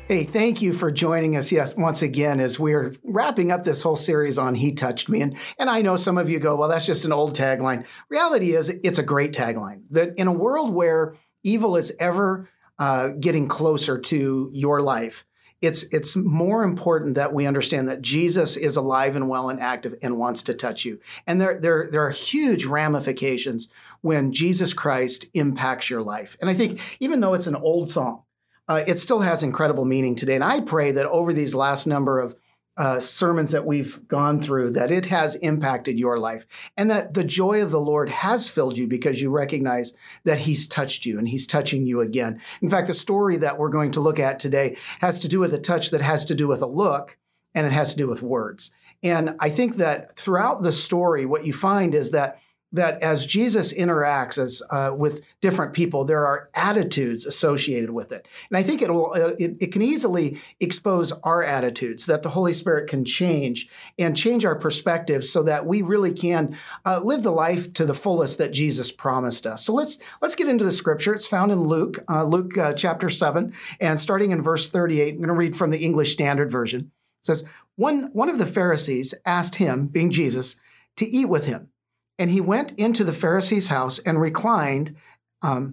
Hey, thank you for joining us, yes, once again, as we're wrapping up this whole series on He Touched Me. And I know some of you go, well, that's just an old tagline. Reality is, it's a great tagline. That in a world where evil is ever getting closer to your life, it's more important that we understand that Jesus is alive and well and active and wants to touch you. And there are huge ramifications when Jesus Christ impacts your life. And I think even though it's an old song, it still has incredible meaning today. And I pray that over these last number of sermons that we've gone through, that it has impacted your life and that the joy of the Lord has filled you because you recognize that He's touched you and He's touching you again. In fact, the story that we're going to look at today has to do with a touch that has to do with a look, and it has to do with words. And I think that throughout the story, what you find is that as Jesus interacts with different people, there are attitudes associated with it. And I think it can easily expose our attitudes, that the Holy Spirit can change our perspective so that we really can live the life to the fullest that Jesus promised us. So let's get into the scripture. It's found in Luke chapter 7, and starting in verse 38, I'm going to read from the English Standard Version. It says, One of the Pharisees asked him, being Jesus, to eat with him. And he went into the Pharisee's house and reclined at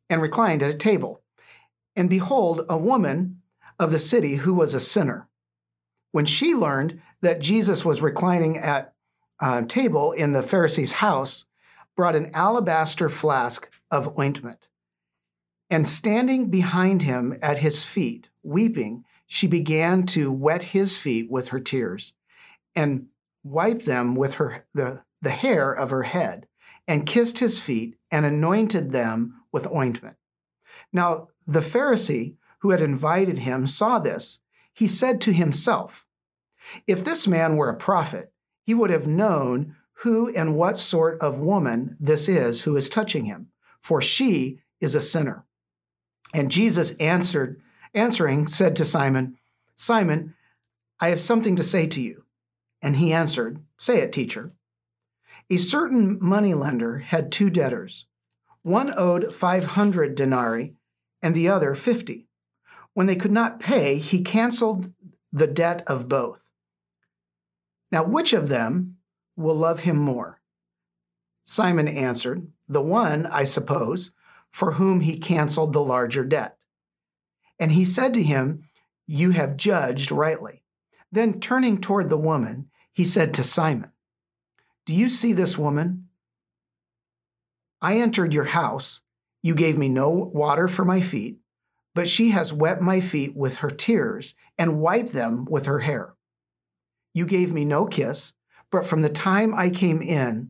a table. And behold, a woman of the city who was a sinner, when she learned that Jesus was reclining at a table in the Pharisee's house, brought an alabaster flask of ointment. And standing behind him at his feet, weeping, she began to wet his feet with her tears and wiped them with the hair of her head, and kissed his feet and anointed them with ointment. Now, the Pharisee who had invited him saw this. He said to himself, if this man were a prophet, he would have known who and what sort of woman this is who is touching him, for she is a sinner. And Jesus answering said to Simon, Simon, I have something to say to you. And he answered, say it, teacher. A certain moneylender had two debtors. One owed 500 denarii and the other 50. When they could not pay, he canceled the debt of both. Now, which of them will love him more? Simon answered, the one, I suppose, for whom he canceled the larger debt. And he said to him, you have judged rightly. Then turning toward the woman, he said to Simon, do you see this woman? I entered your house. You gave me no water for my feet, but she has wet my feet with her tears and wiped them with her hair. You gave me no kiss, but from the time I came in,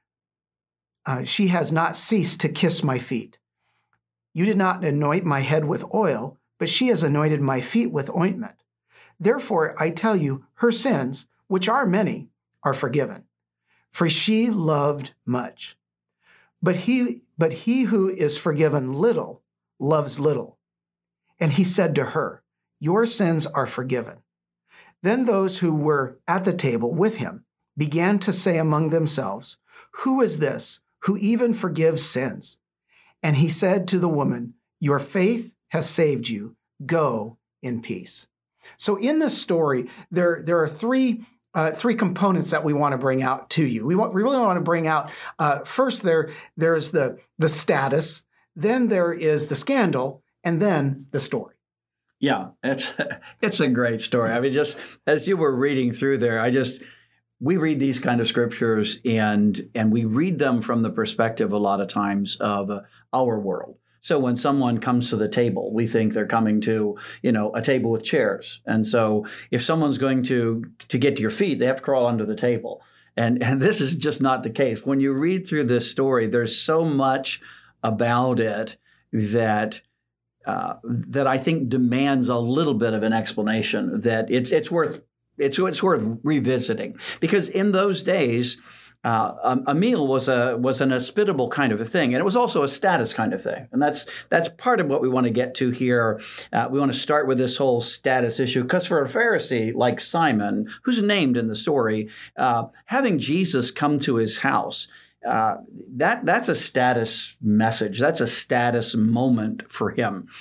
she has not ceased to kiss my feet. You did not anoint my head with oil, but she has anointed my feet with ointment. Therefore, I tell you, her sins, which are many, are forgiven. For she loved much. But he who is forgiven little loves little. And he said to her, your sins are forgiven. Then those who were at the table with him began to say among themselves, who is this who even forgives sins? And he said to the woman, your faith has saved you. Go in peace. So in this story, there are three components that we want to bring out to you. We really want to bring out, first there's the status, then there is the scandal, and then the story. Yeah, it's a great story. I mean, just as you were reading through there, we read these kind of scriptures and we read them from the perspective a lot of times of our world. So when someone comes to the table, we think they're coming to, a table with chairs. And so if someone's going to get to your feet, they have to crawl under the table. And this is just not the case. When you read through this story, there's so much about it that I think demands a little bit of an explanation, that it's worth revisiting. Because in those days, a meal was an hospitable kind of a thing, and it was also a status kind of thing, and that's part of what we want to get to here. We want to start with this whole status issue, because for a Pharisee like Simon, who's named in the story, having Jesus come to his house, that's a status message. That's a status moment for him.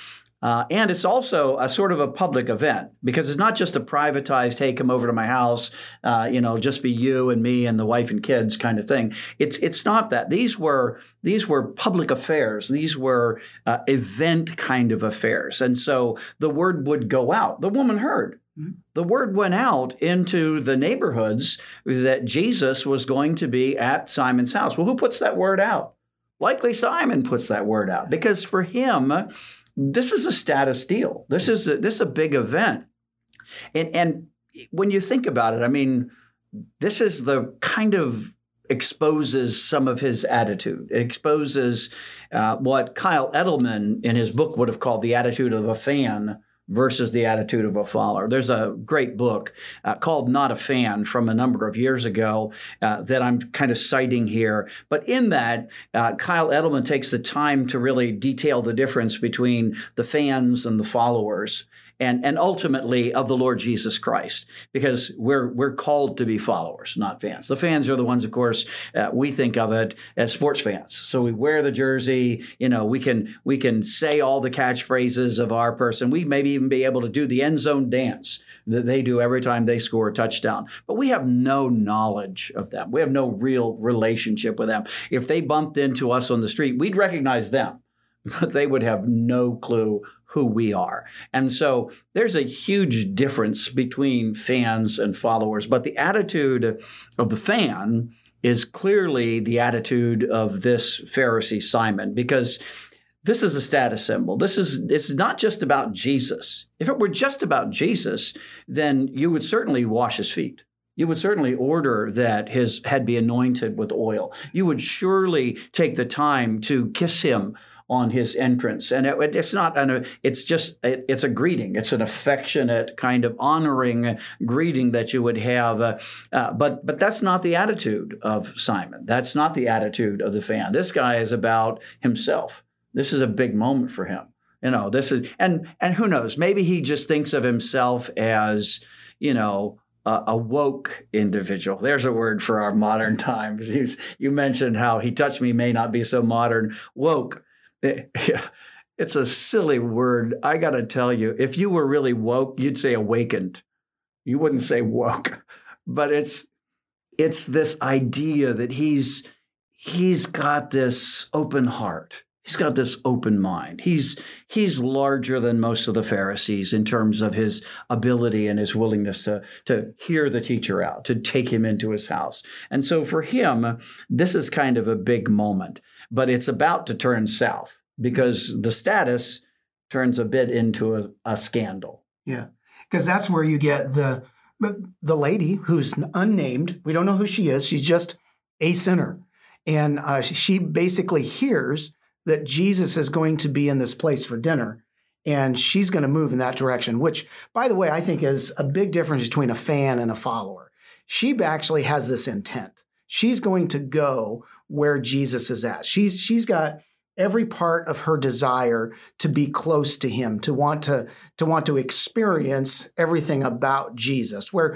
And it's also a sort of a public event because it's not just a privatized, hey, come over to my house, just be you and me and the wife and kids kind of thing. It's not that. These were public affairs. These were event kind of affairs. And so the word would go out. The woman heard. The word went out into the neighborhoods that Jesus was going to be at Simon's house. Well, who puts that word out? Likely Simon puts that word out because for him, this is a status deal. This is a big event. And when you think about it, I mean, this is the kind of exposes some of his attitude. It exposes what Kyle Edelman in his book would have called the attitude of a fan versus the attitude of a follower. There's a great book called Not a Fan from a number of years ago that I'm kind of citing here. But in that, Kyle Edelman takes the time to really detail the difference between the fans and the followers. And ultimately of the Lord Jesus Christ, because we're called to be followers, not fans. The fans are the ones, of course, we think of it as sports fans. So we wear the jersey, we can say all the catchphrases of our person. We maybe even be able to do the end zone dance that they do every time they score a touchdown. But we have no knowledge of them. We have no real relationship with them. If they bumped into us on the street, we'd recognize them, but they would have no clue who we are. And so there's a huge difference between fans and followers. But the attitude of the fan is clearly the attitude of this Pharisee Simon, because this is a status symbol. It's not just about Jesus. If it were just about Jesus, then you would certainly wash his feet. You would certainly order that his head be anointed with oil. You would surely take the time to kiss him on his entrance. And it's a greeting. It's an affectionate kind of honoring greeting that you would have. But that's not the attitude of Simon. That's not the attitude of the fan. This guy is about himself. This is a big moment for him. And who knows, maybe he just thinks of himself as, a woke individual. There's a word for our modern times. You mentioned how he touched me may not be so modern. Woke. Yeah, it's a silly word. I got to tell you, if you were really woke, you'd say awakened. You wouldn't say woke. But it's this idea that he's got this open heart. He's got this open mind. He's larger than most of the Pharisees in terms of his ability and his willingness to hear the teacher out, to take him into his house. And so for him, this is kind of a big moment. But it's about to turn south because the status turns a bit into a scandal. Yeah, because that's where you get the lady who's unnamed. We don't know who she is. She's just a sinner. And she basically hears that Jesus is going to be in this place for dinner, and she's going to move in that direction, which, by the way, I think is a big difference between a fan and a follower. She actually has this intent. She's going to go where Jesus is at. She's got every part of her desire to be close to him, to want to experience everything about Jesus. Where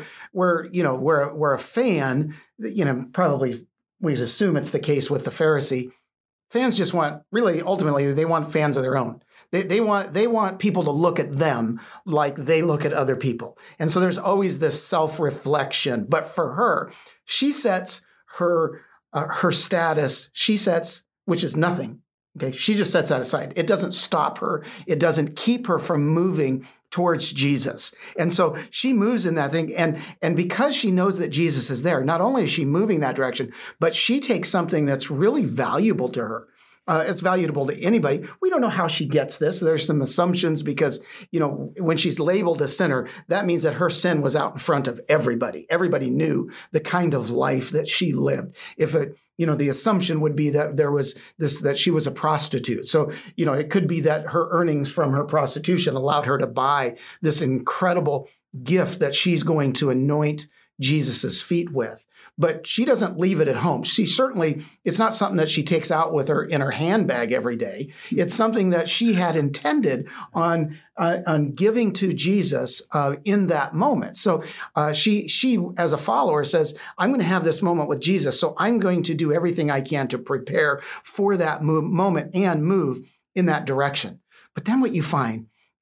a fan, probably we'd assume it's the case with the Pharisee. Fans just ultimately they want fans of their own. They want people to look at them like they look at other people. And so there's always this self-reflection. But for her, she sets her status, which is nothing. Okay, she just sets that aside. It doesn't stop her. It doesn't keep her from moving towards Jesus. And so she moves in that thing. And because she knows that Jesus is there, not only is she moving that direction, but she takes something that's really valuable to her. It's valuable to anybody. We don't know how she gets this. There's some assumptions because, when she's labeled a sinner, that means that her sin was out in front of everybody. Everybody knew the kind of life that she lived. The assumption would be that there was that she was a prostitute. So, it could be that her earnings from her prostitution allowed her to buy this incredible gift that she's going to anoint Jesus's feet with. But she doesn't leave it at home. It's not something that she takes out with her in her handbag every day. It's something that she had intended on giving to Jesus in that moment. So she, as a follower, says, I'm going to have this moment with Jesus, so I'm going to do everything I can to prepare for that moment and move in that direction. But then what you find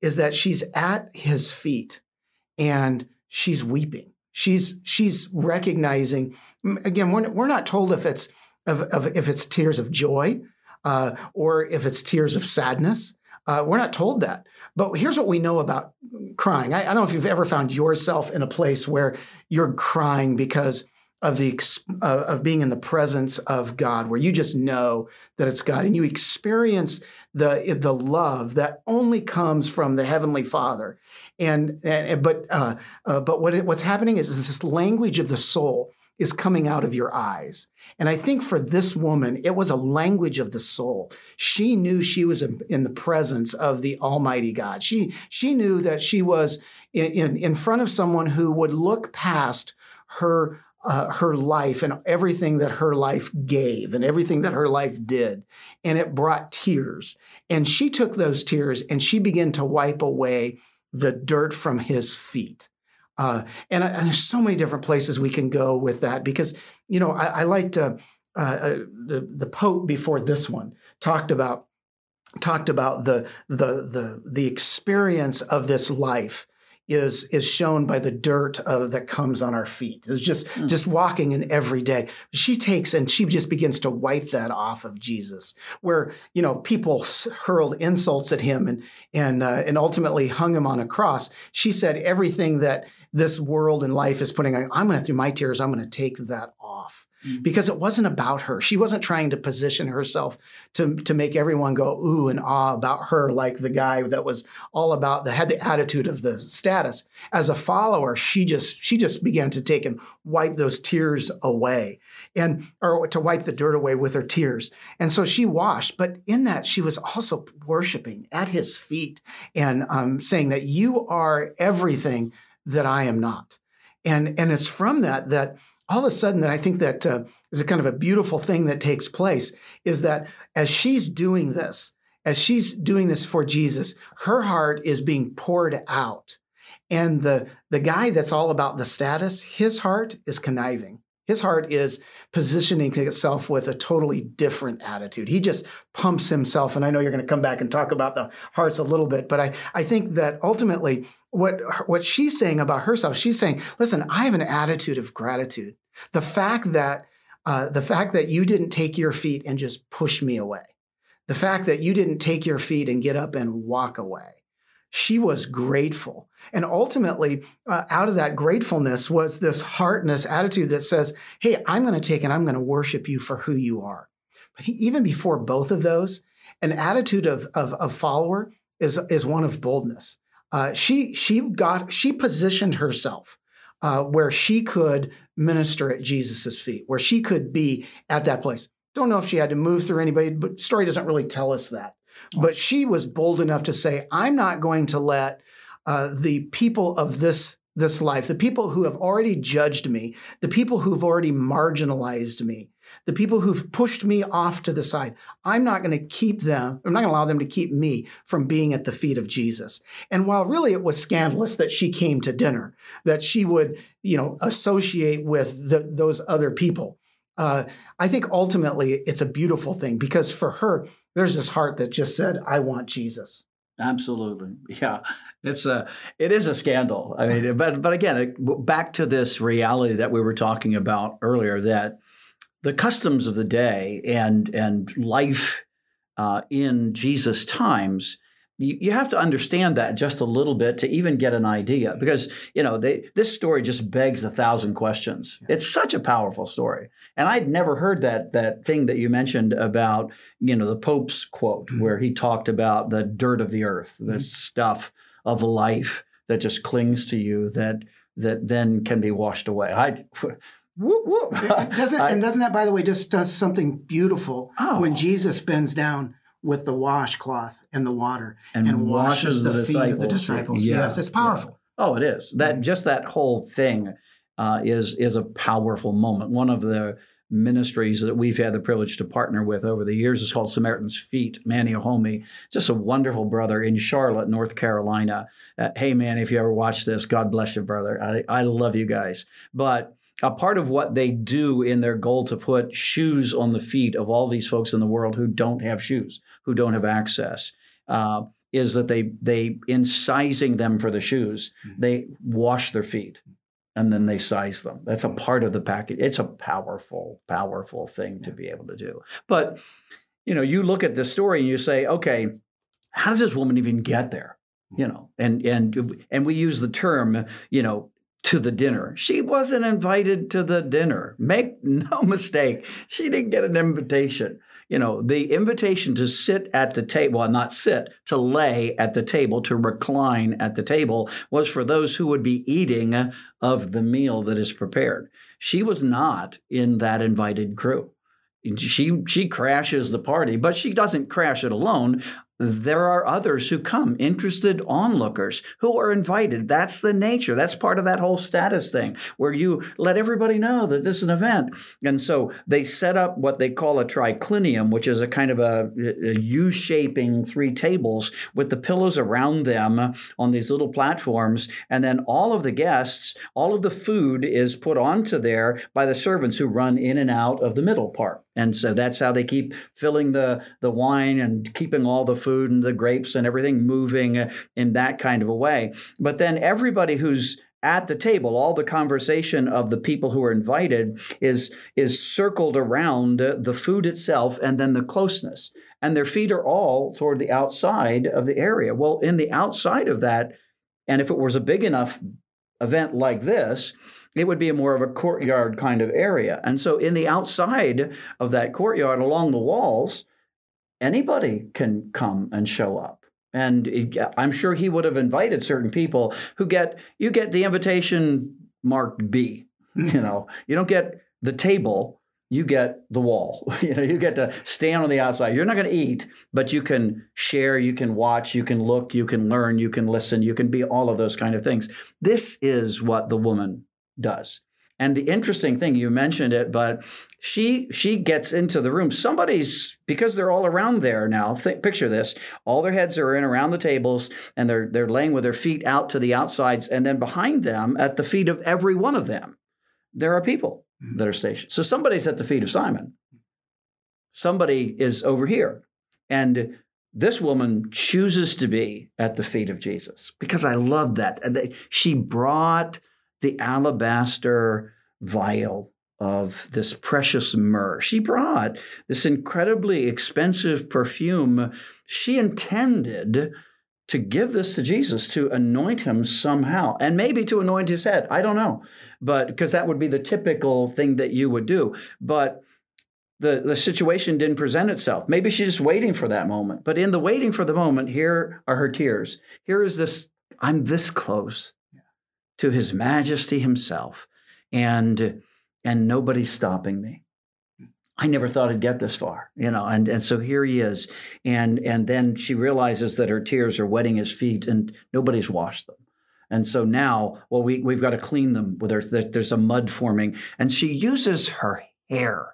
is that she's at his feet and she's weeping. She's recognizing, again, we're not told if it's if it's tears of joy or if it's tears of sadness. We're not told that. But here's what we know about crying. I don't know if you've ever found yourself in a place where you're crying because of of being in the presence of God, where you just know that it's God, and you experience the love that only comes from the Heavenly Father. But what's happening is this language of the soul is coming out of your eyes. And I think for this woman, it was a language of the soul. She knew she was in the presence of the Almighty God. She knew that she was in front of someone who would look past her life and everything that her life gave and everything that her life did. And it brought tears. And she took those tears and she began to wipe away the dirt from his feet. And there's so many different places we can go with that, because, I liked the Pope before this one talked about the experience of this life is shown by the dirt that comes on our feet. It's just walking in every day. She takes and she just begins to wipe that off of Jesus, where people hurled insults at him and ultimately hung him on a cross. She said everything that this world and life is putting on, I'm going to, through my tears, I'm going to take that off. Because it wasn't about her. She wasn't trying to position herself to make everyone go ooh and ah about her, like the guy that was all about that had the attitude of the status. As a follower, she just began to take and wipe those tears away, or to wipe the dirt away with her tears. And so she washed, but in that she was also worshiping at his feet and saying that you are everything that I am not. And it's from that all of a sudden, that I think that is a kind of a beautiful thing that takes place, is that as she's doing this for Jesus, her heart is being poured out. And the guy that's all about the status, his heart is conniving. His heart is positioning itself with a totally different attitude. He just pumps himself. And I know you're going to come back and talk about the hearts a little bit, but I think that ultimately what she's saying about herself, she's saying, listen, I have an attitude of gratitude. The fact that you didn't take your feet and just push me away, the fact that you didn't take your feet and get up and walk away. She was grateful. And ultimately, out of that gratefulness was this heart and this attitude that says, hey, I'm going to take and I'm going to worship you for who you are. But even before both of those, an attitude of follower is one of boldness. She positioned herself where she could minister at Jesus's feet, where she could be at that place. Don't know if she had to move through anybody, but story doesn't really tell us that. But she was bold enough to say, I'm not going to let the people of this life, the people who have already judged me, the people who've already marginalized me, the people who've pushed me off to the side, I'm not going to allow them to keep me from being at the feet of Jesus. And while really it was scandalous that she came to dinner, that she would, associate with those other people, I think ultimately it's a beautiful thing, because for her, there's this heart that just said, I want Jesus. Absolutely. Yeah. It is a scandal. I mean, but again, back to this reality that we were talking about earlier, that the customs of the day and life in Jesus' times, you have to understand that just a little bit to even get an idea, because this story just begs 1,000 questions. Yeah. It's such a powerful story, and I'd never heard that thing that you mentioned about the Pope's quote, where he talked about the dirt of the earth, the stuff of life that just clings to you that then can be washed away. Whoop, whoop. Doesn't that, by the way, just does something beautiful when Jesus bends down with the washcloth and the water and washes the feet of the disciples. Yeah. Yes, it's powerful. Yeah. Oh, it is. That whole thing is a powerful moment. One of the ministries that we've had the privilege to partner with over the years is called Samaritan's Feet. Manny Ohomie, just a wonderful brother in Charlotte, North Carolina. Hey, Manny, if you ever watch this, God bless you, brother. I love you guys. But a part of what they do in their goal to put shoes on the feet of all these folks in the world who don't have shoes, who don't have access, is that they in sizing them for the shoes, they wash their feet and then they size them. That's a part of the package. It's a powerful, powerful thing to be able to do. But, you look at this story and you say, okay, how does this woman even get there? And we use the term, to the dinner. She wasn't invited to the dinner. Make no mistake. She didn't get an invitation. The invitation to sit at the table, well, not sit, to lay at the table, to recline at the table, was for those who would be eating of the meal that is prepared. She was not in that invited crew. She crashes the party, but she doesn't crash it alone. There are others who come, interested onlookers who are invited. That's the nature. That's part of that whole status thing where you let everybody know that this is an event. And so they set up what they call a triclinium, which is a kind of a U-shaping 3 tables with the pillows around them on these little platforms. And then all of the guests, all of the food is put onto there by the servants who run in and out of the middle part. And so that's how they keep filling the wine and keeping all the food and the grapes and everything moving in that kind of a way. But then everybody who's at the table, all the conversation of the people who are invited is circled around the food itself and then the closeness. And their feet are all toward the outside of the area. Well, in the outside of that, and if it was a big enough event like this, it would be more of a courtyard kind of area. And so in the outside of that courtyard along the walls, anybody can come and show up. And I'm sure he would have invited certain people who you get the invitation marked B. You don't get the table, you get the wall. You get to stand on the outside. You're not going to eat, but you can share, you can watch, you can look, you can learn, you can listen, you can be all of those kind of things. This is what the woman does. And the interesting thing, you mentioned it, but she gets into the room. Because they're all around there now, picture this, all their heads are in around the tables and they're laying with their feet out to the outsides. And then behind them, at the feet of every one of them, there are people that are stationed. So somebody's at the feet of Simon. Somebody is over here. And this woman chooses to be at the feet of Jesus because I love that. She brought the alabaster vial of this precious myrrh. She brought this incredibly expensive perfume. She intended to give this to Jesus, to anoint him somehow, and maybe to anoint his head. I don't know, but because that would be the typical thing that you would do. But the situation didn't present itself. Maybe she's just waiting for that moment. But in the waiting for the moment, here are her tears. Here is this, I'm this close to his majesty himself, and nobody's stopping me. I never thought I'd get this far, and so here he is. And then she realizes that her tears are wetting his feet and nobody's washed them. And so now, well, we've got to clean them with there's a mud forming, and she uses her hair.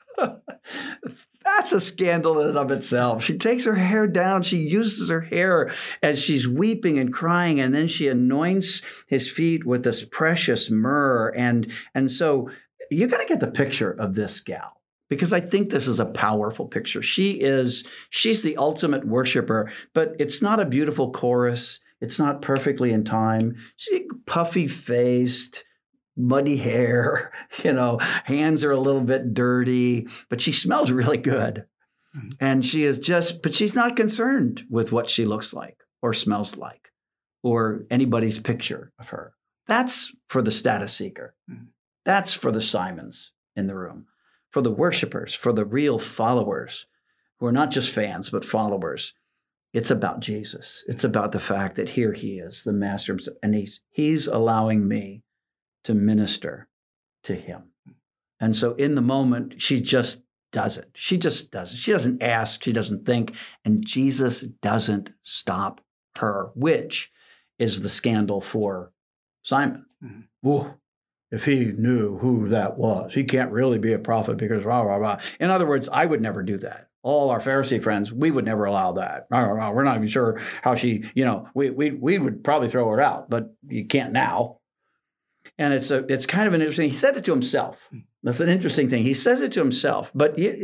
That's a scandal in and of itself. She takes her hair down. She uses her hair as she's weeping and crying, and then she anoints his feet with this precious myrrh. And so you got to get the picture of this gal, because I think this is a powerful picture. She's the ultimate worshiper, but it's not a beautiful chorus. It's not perfectly in time. She's puffy-faced, muddy hair, hands are a little bit dirty, but she smells really good. Mm-hmm. And but she's not concerned with what she looks like or smells like or anybody's picture of her. That's for the status seeker. Mm-hmm. That's for the Simons in the room, for the worshipers, for the real followers who are not just fans, but followers. It's about Jesus. It's about the fact that here he is, the master himself, and he's allowing me to minister to him. And so in the moment, she just does it. She just does it. She doesn't ask. She doesn't think. And Jesus doesn't stop her, which is the scandal for Simon. Mm-hmm. Ooh, if he knew who that was, he can't really be a prophet because rah, rah, rah. In other words, I would never do that. All our Pharisee friends, we would never allow that. Rah, rah, rah. We're not even sure how she, we would probably throw her out, but you can't now. And it's kind of an interesting, he said it to himself. That's an interesting thing. He says it to himself, but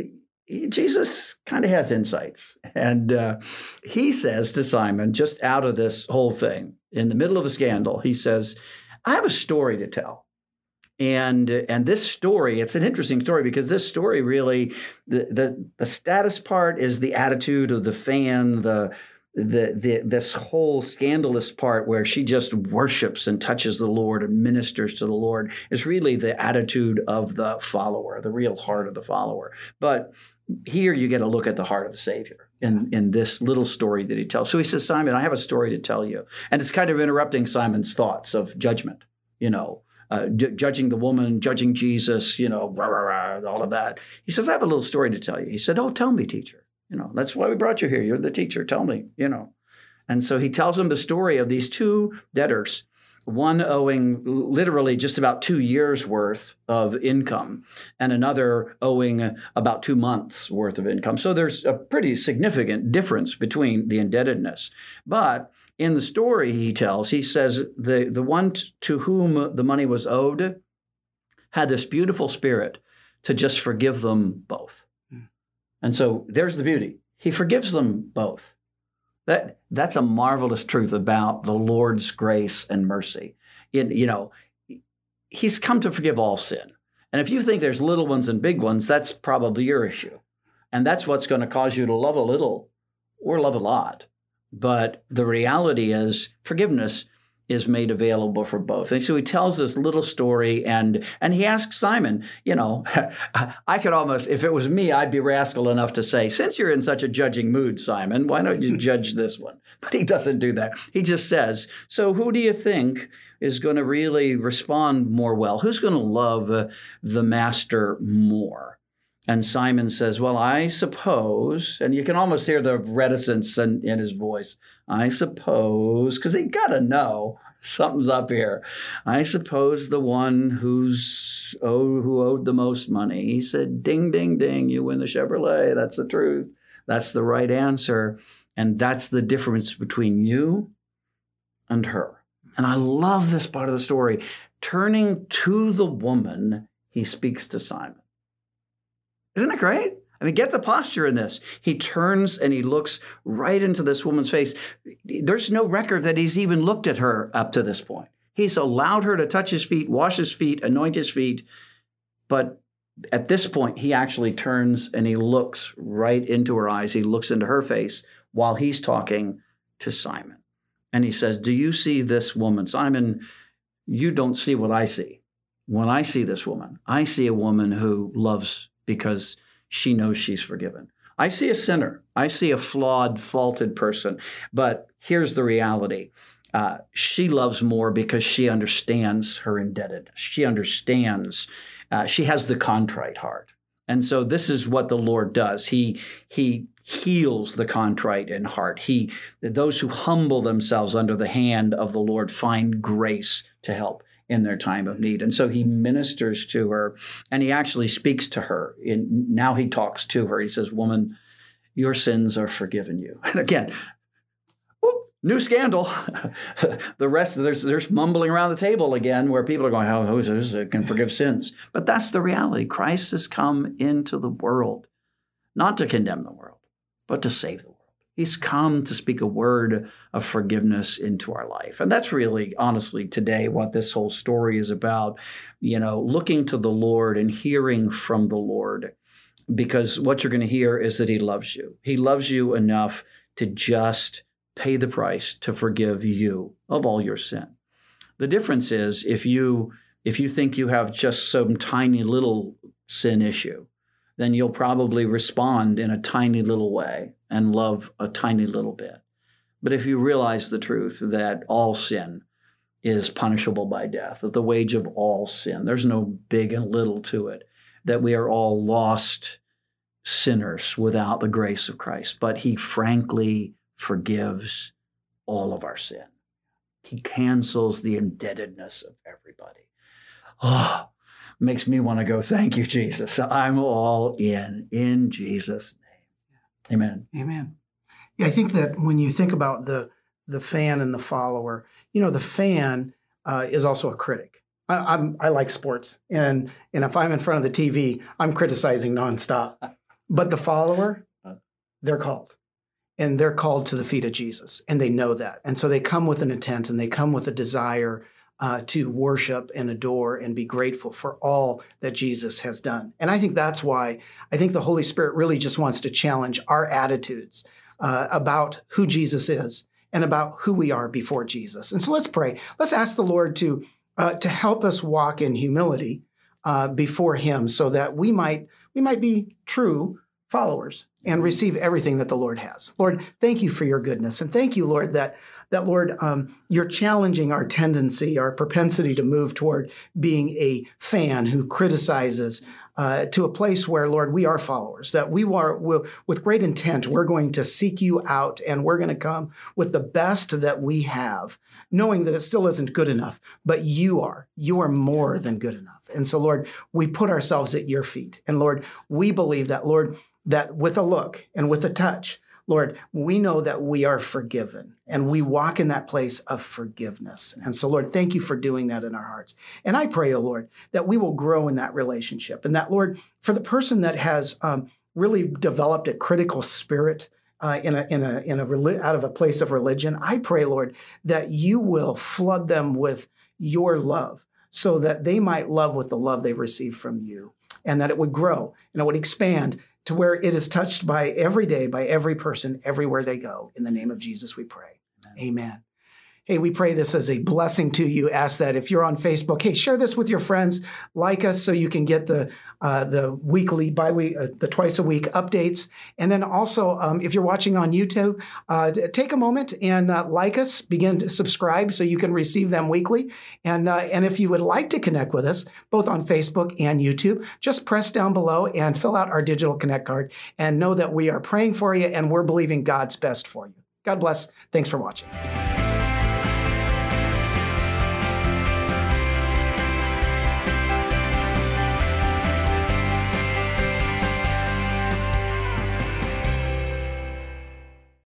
Jesus kind of has insights. And he says to Simon, just out of this whole thing, in the middle of a scandal, he says, I have a story to tell. And this story, it's an interesting story because this story really, the status part is the attitude of the fan, this whole scandalous part where she just worships and touches the Lord and ministers to the Lord is really the attitude of the follower, the real heart of the follower. But here you get a look at the heart of the Savior in this little story that he tells. So he says, Simon, I have a story to tell you. And it's kind of interrupting Simon's thoughts of judgment, judging the woman, judging Jesus, all of that. He says, I have a little story to tell you. He said, oh, tell me, teacher. That's why we brought you here. You're the teacher. Tell me, And so he tells him the story of these two debtors, one owing literally just about 2 years worth of income and another owing about 2 months worth of income. So there's a pretty significant difference between the indebtedness. But in the story he tells, he says the one to whom the money was owed had this beautiful spirit to just forgive them both. And so there's the beauty. He forgives them both. That's a marvelous truth about the Lord's grace and mercy. He's come to forgive all sin. And if you think there's little ones and big ones, that's probably your issue. And that's what's going to cause you to love a little or love a lot. But the reality is forgiveness is made available for both. And so he tells this little story and he asks Simon, I could almost, if it was me, I'd be rascal enough to say, since you're in such a judging mood, Simon, why don't you judge this one? But he doesn't do that. He just says, so who do you think is going to really respond more well? Who's going to love the master more? And Simon says, well, I suppose, and you can almost hear the reticence in his voice, I suppose, because he got to know something's up here. I suppose the one who owed the most money. He said, ding, ding, ding, you win the Chevrolet. That's the truth. That's the right answer. And that's the difference between you and her. And I love this part of the story. Turning to the woman, he speaks to Simon. Isn't it great? I mean, get the posture in this. He turns and he looks right into this woman's face. There's no record that he's even looked at her up to this point. He's allowed her to touch his feet, wash his feet, anoint his feet. But at this point, he actually turns and he looks right into her eyes. He looks into her face while he's talking to Simon. And he says, do you see this woman? Simon, you don't see what I see. When I see this woman, I see a woman who loves because she knows she's forgiven. I see a sinner. I see a flawed, faulted person. But here's the reality. She loves more because she understands her indebtedness. She understands. She has the contrite heart. And so this is what the Lord does. He heals the contrite in heart. Those who humble themselves under the hand of the Lord find grace to help in their time of need. And so he ministers to her and he actually speaks to her. Now he talks to her. He says, woman, your sins are forgiven you. And again, new scandal. The rest, there's mumbling around the table again where people are going, how is this can forgive sins? But that's the reality. Christ has come into the world, not to condemn the world, but to save the world. He's come to speak a word of forgiveness into our life. And that's really, honestly, today what this whole story is about, looking to the Lord and hearing from the Lord. Because what you're going to hear is that he loves you. He loves you enough to just pay the price to forgive you of all your sin. The difference is if you think you have just some tiny little sin issue, then you'll probably respond in a tiny little way and love a tiny little bit. But if you realize the truth that all sin is punishable by death, that the wage of all sin, there's no big and little to it, that we are all lost sinners without the grace of Christ, but he frankly forgives all of our sin. He cancels the indebtedness of everybody. Oh, makes me want to go, thank you, Jesus. I'm all in Jesus' name. Amen. Amen. Yeah, I think that when you think about the fan and the follower, the fan is also a critic. I like sports, and if I'm in front of the TV, I'm criticizing nonstop. But the follower, they're called. And they're called to the feet of Jesus. And they know that. And so they come with an intent and they come with a desire to worship and adore and be grateful for all that Jesus has done. And I think that's why I think the Holy Spirit really just wants to challenge our attitudes about who Jesus is and about who we are before Jesus. And so let's pray. Let's ask the Lord to help us walk in humility before Him, so that we might be true followers and receive everything that the Lord has. Lord, thank you for your goodness, and thank you, Lord, that Lord, you're challenging our tendency, our propensity to move toward being a fan who criticizes, to a place where, Lord, we are followers, that with great intent, we're going to seek you out, and we're going to come with the best that we have, knowing that it still isn't good enough, but you are more than good enough. And so, Lord, we put ourselves at your feet. And Lord, we believe that, Lord, that with a look and with a touch, Lord, we know that we are forgiven, and we walk in that place of forgiveness. And so, Lord, thank you for doing that in our hearts. And I pray, oh Lord, that we will grow in that relationship, and that, Lord, for the person that has really developed a critical spirit out of a place of religion, I pray, Lord, that you will flood them with your love, so that they might love with the love they received from you, and that it would grow and it would expand to where it is touched by every day, by every person, everywhere they go. In the name of Jesus, we pray. Amen. Hey, we pray this as a blessing to you. Ask that if you're on Facebook, hey, share this with your friends, like us, so you can get the weekly, the twice a week updates. And then also, if you're watching on YouTube, take a moment and like us, begin to subscribe so you can receive them weekly. And if you would like to connect with us, both on Facebook and YouTube, just press down below and fill out our digital connect card, and know that we are praying for you and we're believing God's best for you. God bless. Thanks for watching.